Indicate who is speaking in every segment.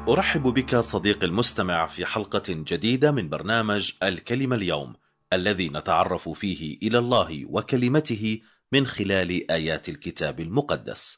Speaker 1: أرحب بك صديقي المستمع في حلقة جديدة من برنامج الكلمة اليوم، الذي نتعرف فيه إلى الله وكلمته من خلال آيات الكتاب المقدس.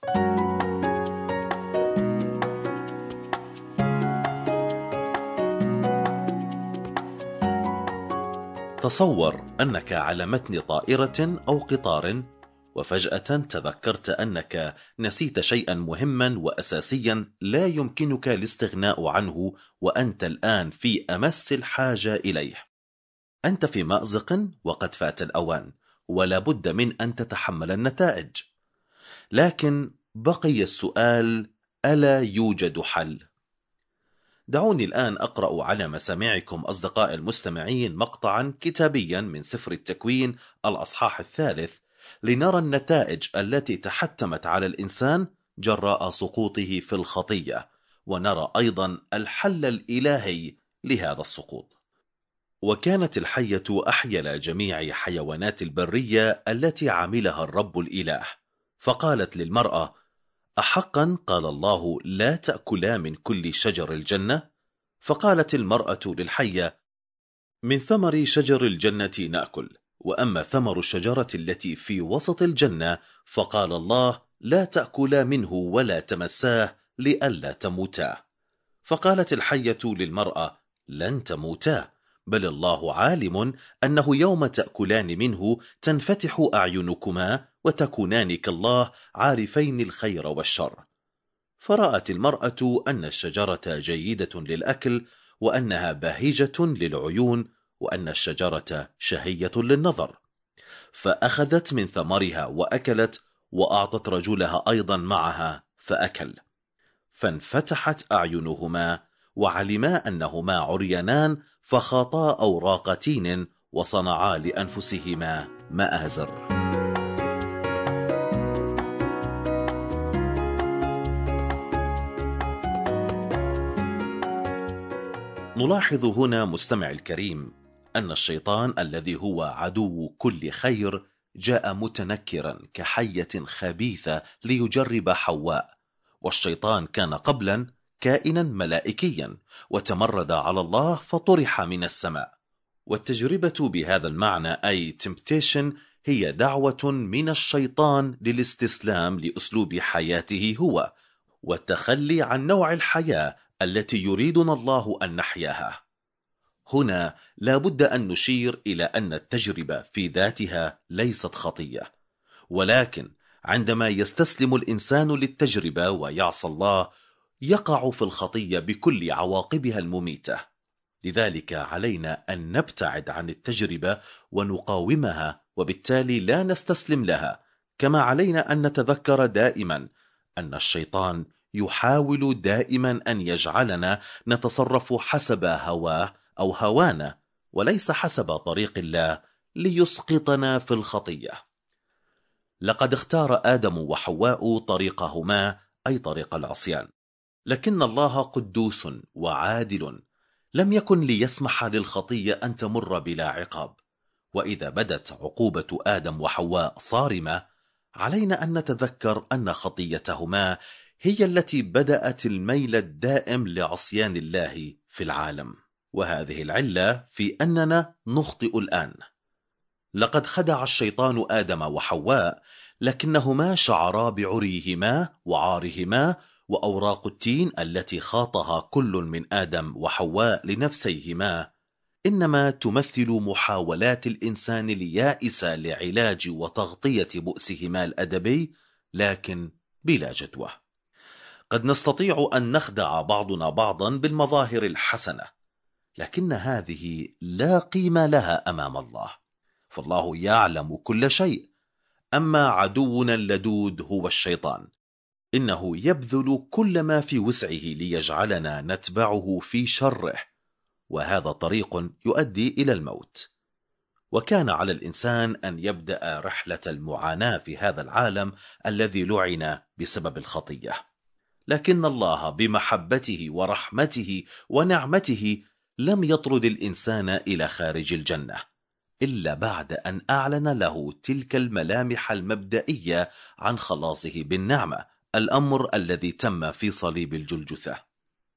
Speaker 1: تصور أنك على متن طائرة أو قطار، وفجأة تذكرت أنك نسيت شيئا مهما وأساسيا لا يمكنك الاستغناء عنه، وأنت الآن في أمس الحاجة إليه. أنت في مأزق وقد فات الأوان، ولا بد من أن تتحمل النتائج. لكن بقي السؤال: ألا يوجد حل؟ دعوني الآن أقرأ على مسامعكم أصدقاء المستمعين مقطعا كتابيا من سفر التكوين الأصحاح 3، لنرى النتائج التي تحتمت على الإنسان جراء سقوطه في الخطية، ونرى أيضا الحل الإلهي لهذا السقوط. وكانت الحية أحيل جميع حيوانات البرية التي عملها الرب الإله، فقالت للمرأة: أحقا قال الله لا تأكلا من كل شجر الجنة؟ فقالت المرأة للحية: من ثمر شجر الجنة نأكل، وأما ثمر الشجرة التي في وسط الجنة فقال الله لا تأكلا منه ولا تمساه لئلا تموتا. فقالت الحية للمرأة: لن تموتا، بل الله عالم أنه يوم تأكلان منه تنفتح أعينكما وتكونان كالله عارفين الخير والشر. فرأت المرأة أن الشجرة جيدة للأكل، وأنها باهجة للعيون، وأن الشجرة شهية للنظر، فأخذت من ثمرها وأكلت، وأعطت رجلها أيضا معها فأكل. فانفتحت أعينهما وعلما أنهما عريانان، فخاطا أوراق تين وصنعا لأنفسهما مآزر. نلاحظ هنا مستمع الكريم أن الشيطان الذي هو عدو كل خير جاء متنكرا كحية خبيثة ليجرب حواء، والشيطان كان قبلا كائنا ملائكيا وتمرد على الله فطرح من السماء. والتجربة بهذا المعنى أي temptation هي دعوة من الشيطان للاستسلام لأسلوب حياته هو، والتخلي عن نوع الحياة التي يريدنا الله أن نحياها. هنا لا بد أن نشير إلى أن التجربة في ذاتها ليست خطية، ولكن عندما يستسلم الإنسان للتجربة ويعصى الله يقع في الخطية بكل عواقبها المميتة. لذلك علينا أن نبتعد عن التجربة ونقاومها، وبالتالي لا نستسلم لها. كما علينا أن نتذكر دائما أن الشيطان يحاول دائما أن يجعلنا نتصرف حسب هواه أو هوانا، وليس حسب طريق الله، ليسقطنا في الخطية. لقد اختار آدم وحواء طريقهما أي طريق العصيان، لكن الله قدوس وعادل، لم يكن ليسمح للخطية أن تمر بلا عقاب. وإذا بدت عقوبة آدم وحواء صارمة، علينا أن نتذكر أن خطيتهما هي التي بدأت الميل الدائم لعصيان الله في العالم، وهذه العلة في أننا نخطئ الآن. لقد خدع الشيطان آدم وحواء، لكنهما شعرا بعريهما وعارهما، وأوراق التين التي خاطها كل من آدم وحواء لنفسيهما إنما تمثل محاولات الإنسان اليائس لعلاج وتغطية بؤسهما الأدبي، لكن بلا جدوى. قد نستطيع أن نخدع بعضنا بعضا بالمظاهر الحسنة، لكن هذه لا قيمة لها أمام الله، فالله يعلم كل شيء. أما عدونا اللدود هو الشيطان، إنه يبذل كل ما في وسعه ليجعلنا نتبعه في شره، وهذا طريق يؤدي إلى الموت. وكان على الإنسان أن يبدأ رحلة المعاناة في هذا العالم الذي لعن بسبب الخطية، لكن الله بمحبته ورحمته ونعمته لم يطرد الإنسان إلى خارج الجنة إلا بعد أن أعلن له تلك الملامح المبدئية عن خلاصه بالنعمة، الأمر الذي تم في صليب الجلجثة.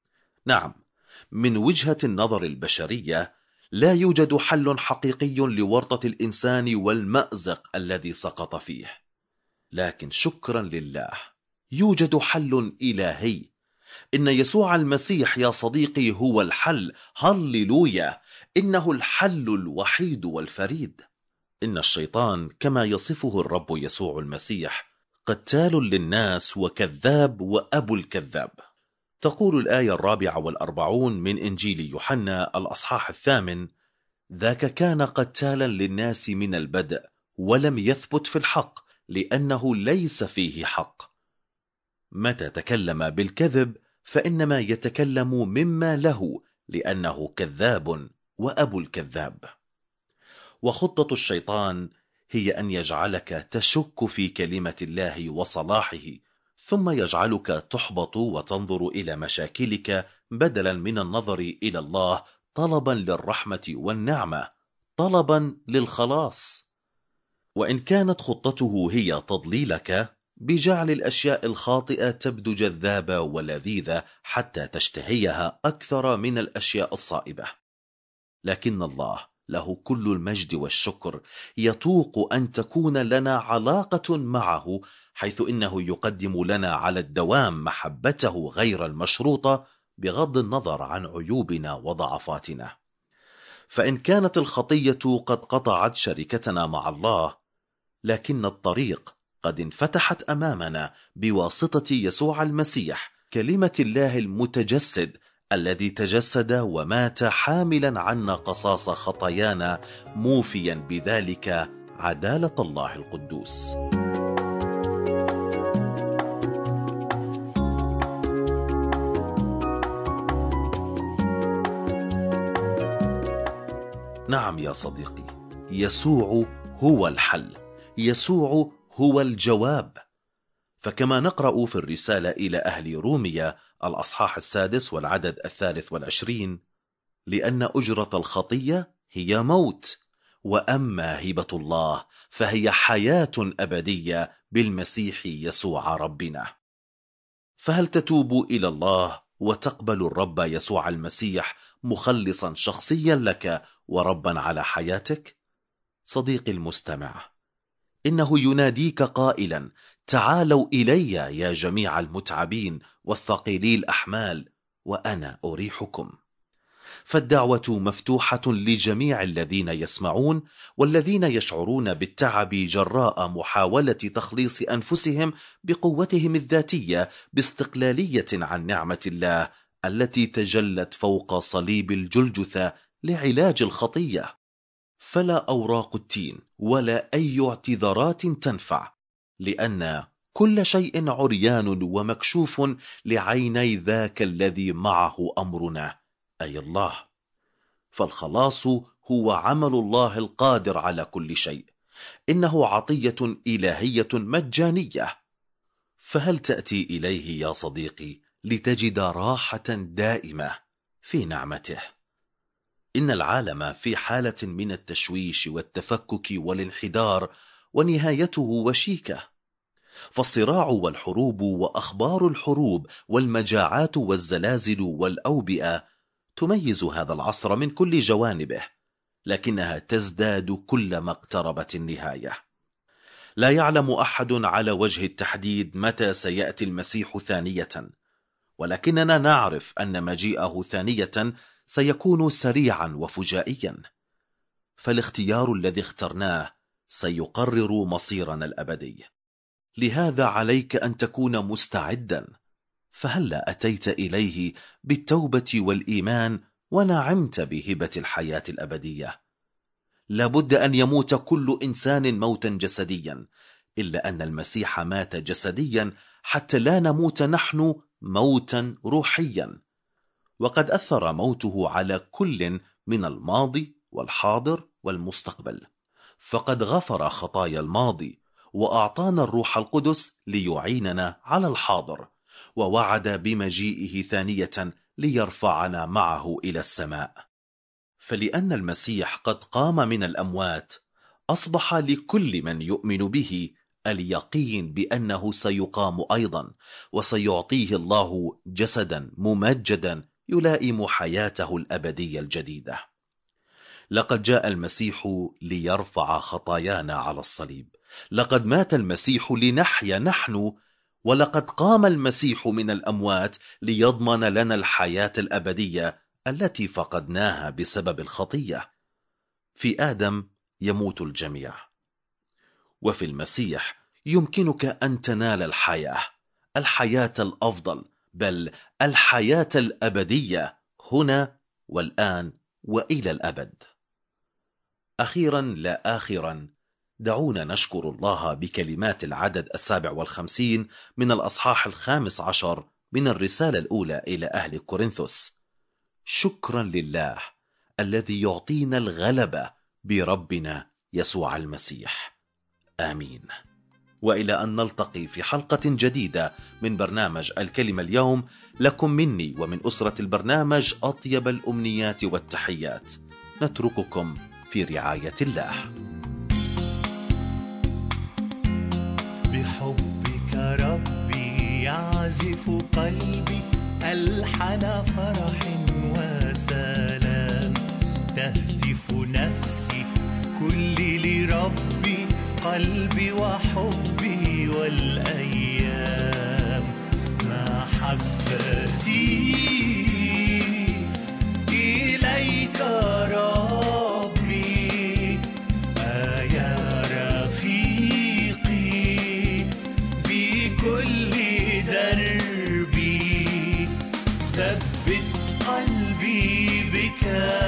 Speaker 1: نعم، من وجهة النظر البشرية لا يوجد حل حقيقي لورطة الإنسان والمأزق الذي سقط فيه، لكن شكرا لله يوجد حل إلهي. إن يسوع المسيح يا صديقي هو الحل. هللويا، إنه الحل الوحيد والفريد. إن الشيطان كما يصفه الرب يسوع المسيح قتال للناس وكذاب وأبو الكذاب. تقول الآية 44 من إنجيل يوحنا الأصحاح 8: ذاك كان قتالا للناس من البدء ولم يثبت في الحق لأنه ليس فيه حق. متى تكلم بالكذب فإنما يتكلم مما له، لأنه كذاب وأبو الكذاب. وخطة الشيطان هي أن يجعلك تشك في كلمة الله وصلاحه، ثم يجعلك تحبط وتنظر إلى مشاكلك بدلا من النظر إلى الله طلبا للرحمة والنعمة، طلبا للخلاص. وإن كانت خطته هي تضليلك بجعل الأشياء الخاطئة تبدو جذابة ولذيذة حتى تشتهيها أكثر من الأشياء الصائبة، لكن الله له كل المجد والشكر يطوق أن تكون لنا علاقة معه، حيث إنه يقدم لنا على الدوام محبته غير المشروطة بغض النظر عن عيوبنا وضعفاتنا. فإن كانت الخطية قد قطعت شركتنا مع الله، لكن الطريق قد انفتحت أمامنا بواسطة يسوع المسيح كلمة الله المتجسد، الذي تجسد ومات حاملا عنا قصاص خطايانا، موفيا بذلك عدالة الله القدوس. نعم يا صديقي، يسوع هو الحل، يسوع هو الجواب. فكما نقرأ في الرسالة إلى أهل روميا الأصحاح 6 والعدد 23: لأن أجرة الخطية هي موت، وأما هبة الله فهي حياة أبدية بالمسيح يسوع ربنا. فهل تتوب إلى الله وتقبل الرب يسوع المسيح مخلصا شخصيا لك وربا على حياتك؟ صديقي المستمع، إنه يناديك قائلا: تعالوا إلي يا جميع المتعبين والثقيلي الأحمال وأنا أريحكم. فالدعوة مفتوحة لجميع الذين يسمعون والذين يشعرون بالتعب جراء محاولة تخليص أنفسهم بقوتهم الذاتية باستقلالية عن نعمة الله التي تجلت فوق صليب الجلجثة لعلاج الخطية. فلا أوراق التين ولا أي اعتذارات تنفع، لأن كل شيء عريان ومكشوف لعيني ذاك الذي معه أمرنا، أي الله. فالخلاص هو عمل الله القادر على كل شيء، إنه عطية إلهية مجانية. فهل تأتي إليه يا صديقي لتجد راحة دائمة في نعمته؟ إن العالم في حالة من التشويش والتفكك والانحدار، ونهايته وشيكة. فالصراع والحروب وأخبار الحروب والمجاعات والزلازل والأوبئة تميز هذا العصر من كل جوانبه، لكنها تزداد كلما اقتربت النهاية. لا يعلم أحد على وجه التحديد متى سيأتي المسيح ثانية، ولكننا نعرف أن مجيئه ثانية سيكون سريعا وفجائيا. فالاختيار الذي اخترناه سيقرر مصيرنا الأبدي. لهذا عليك أن تكون مستعدا. فهلا أتيت إليه بالتوبة والإيمان ونعمت بهبة الحياة الأبدية؟ لابد أن يموت كل إنسان موتا جسديا، إلا أن المسيح مات جسديا حتى لا نموت نحن موتا روحيا. وقد أثر موته على كل من الماضي والحاضر والمستقبل، فقد غفر خطايا الماضي وأعطانا الروح القدس ليعيننا على الحاضر، ووعد بمجيئه ثانية ليرفعنا معه إلى السماء. فلأن المسيح قد قام من الأموات، أصبح لكل من يؤمن به اليقين بأنه سيقام أيضا، وسيعطيه الله جسدا ممجدا يلائم حياته الأبدية الجديدة. لقد جاء المسيح ليرفع خطايانا على الصليب، لقد مات المسيح لنحيا نحن، ولقد قام المسيح من الأموات ليضمن لنا الحياة الأبدية التي فقدناها بسبب الخطية. في آدم يموت الجميع، وفي المسيح يمكنك أن تنال الحياة الأفضل، بل الحياة الأبدية هنا والآن وإلى الأبد. أخيرا لا آخرا، دعونا نشكر الله بكلمات العدد 57 من الأصحاح 15 من الرسالة الأولى إلى أهل كورنثوس. شكرا لله الذي يعطينا الغلبة بربنا يسوع المسيح. آمين. وإلى أن نلتقي في حلقة جديدة من برنامج الكلمة اليوم، لكم مني ومن أسرة البرنامج أطيب الأمنيات والتحيات. نترككم في رعاية الله.
Speaker 2: بحبك ربي يعزف قلبي ألحن فرح وسلام، تهتف نفسي كل لربي قلبي وحبي والأيام. محبتي إليك ربي يا رفيقي في كل دربي، ثبت قلبي بك